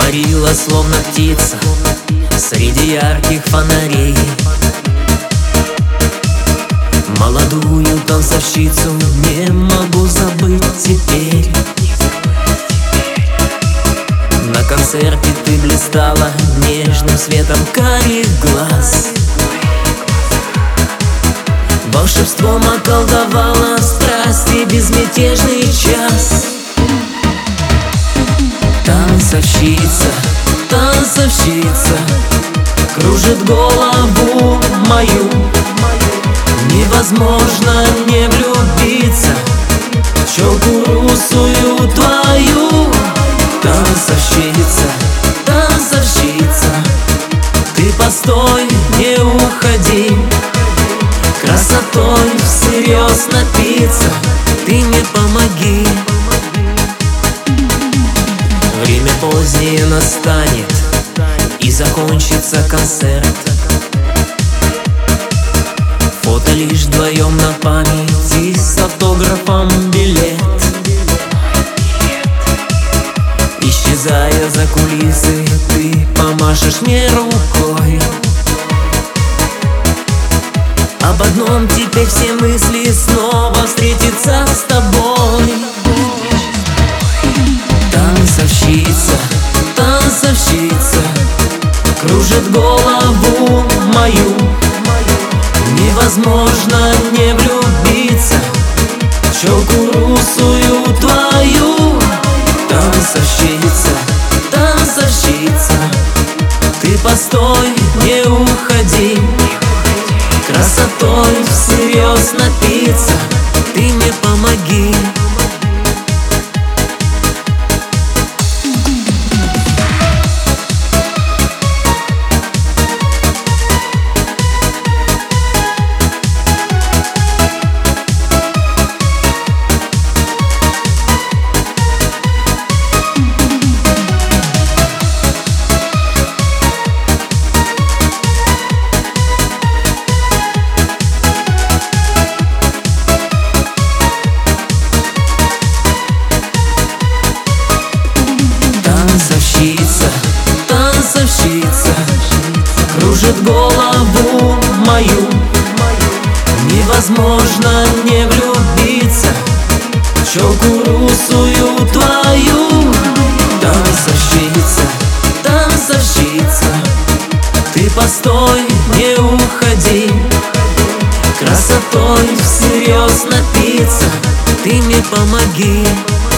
Парила, словно птица, среди ярких фонарей. Молодую танцовщицу не могу забыть теперь. На концерте ты блистала нежным светом карих глаз. Волшебством околдовала страсти безмятежный час. Танцовщица, танцовщица, кружит голову мою. Невозможно не влюбиться в челку русую твою. Танцовщица, танцовщица, ты постой, не уходи. Красотой всерьез напиться ты мне помоги. Время позднее настанет, и закончится концерт. Фото лишь вдвоем на память, и с автографом билет. Исчезая за кулисы, ты помашешь мне рукой. Об одном теперь все мысли снова встретиться с тобой. Танцовщица, танцовщица, кружит голову мою. Невозможно не влюбиться в челку русую твою. Танцовщица, танцовщица, ты постой, не уходи. Красотой всерьез напиться ты мне помоги. Танцовщица, танцовщица, кружит голову мою. Невозможно не влюбиться в челку русую твою. Танцовщица, танцовщица, ты постой, не уходи. Красотой всерьез напиться ты мне помоги.